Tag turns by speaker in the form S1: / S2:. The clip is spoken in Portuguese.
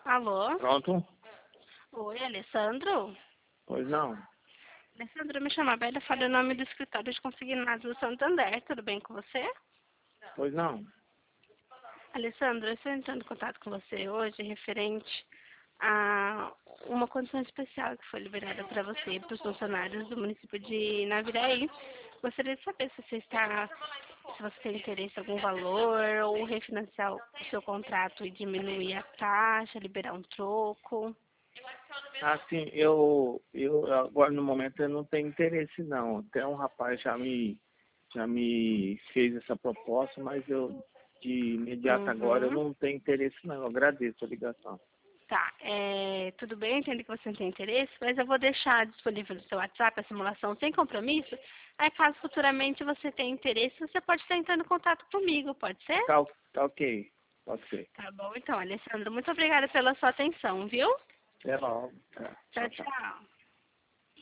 S1: Alô?
S2: Pronto?
S1: Oi, Alessandro?
S2: Pois não.
S1: Alessandro, me chama Bela, fala o nome do escritório de consignados do Santander, tudo bem com você?
S2: Pois não.
S1: Alessandro, eu estou entrando em contato com você hoje referente a uma condição especial que foi liberada para você e para os funcionários do município de Naviraí. Gostaria de saber se você tem interesse em algum valor ou refinanciar o seu contrato e diminuir a taxa, liberar um troco.
S2: Assim, eu agora no momento eu não tenho interesse não. Até um rapaz já me fez essa proposta, mas eu de imediato agora eu
S1: Uhum.
S2: não tenho interesse não. Eu agradeço a ligação.
S1: Tá, tudo bem, entendo que você não tem interesse, mas eu vou deixar disponível no seu WhatsApp a simulação sem compromisso. Aí, caso futuramente você tenha interesse, você pode estar entrando em contato comigo, pode ser?
S2: Tá ok. Pode ser.
S1: Tá bom, então, Alessandro, muito obrigada pela sua atenção, viu?
S2: Até logo.
S1: Tchau,
S2: Tchau, tchau.
S1: tchau.